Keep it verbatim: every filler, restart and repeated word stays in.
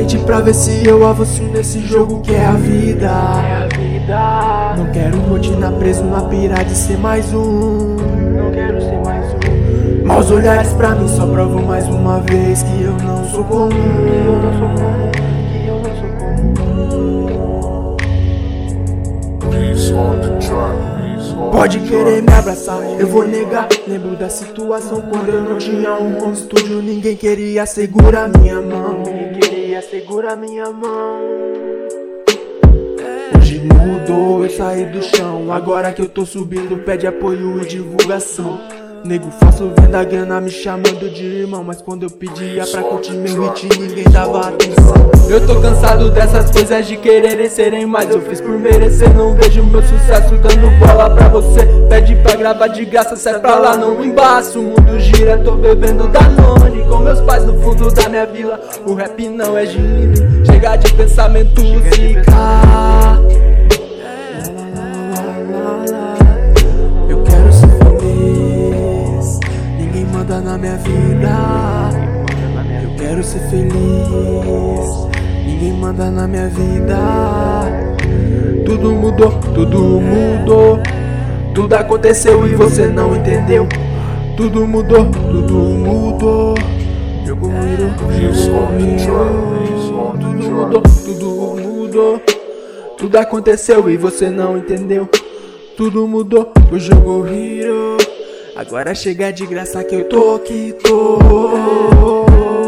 mente pra ver se eu avanço nesse jogo que é a vida. Não quero rotina preso na pira de ser mais um. Não quero ser mais um. Maus olhares pra mim só provam mais uma vez que eu não sou comum. Que eu não sou comum, que eu não sou comum. Pode querer me abraçar, eu vou negar. Lembro da situação quando eu não tinha um home studio. Ninguém queria segurar minha mão. Ninguém queria segurar minha mão. Hoje mudou, eu saí do chão. Agora que eu tô subindo, pede apoio e divulgação. Nego, faço venda grana me chamando de irmão. Mas quando eu pedia pra curtir meu hit, ninguém dava atenção. Eu tô cansado dessas coisas de quererem serem mais. Eu fiz por merecer, não vejo meu sucesso dando bola pra você. Pede pra gravar de graça, sai pra lá, não embaço. O mundo gira, tô bebendo Danone com meus pais no fundo da minha vila. O rap não é gine, chega de pensamento zica. Eu quero ser feliz, ninguém manda na minha vida. Eu quero ser feliz, ninguém manda na minha vida. Tudo mudou, tudo mudou. Tudo aconteceu e você não entendeu. Tudo mudou, tudo mudou. Jogo virou, jogo virou. Tudo mudou, tudo mudou. Tudo aconteceu e você não entendeu. Tudo mudou, o jogo virou. Agora chega de graça que eu tô que tô.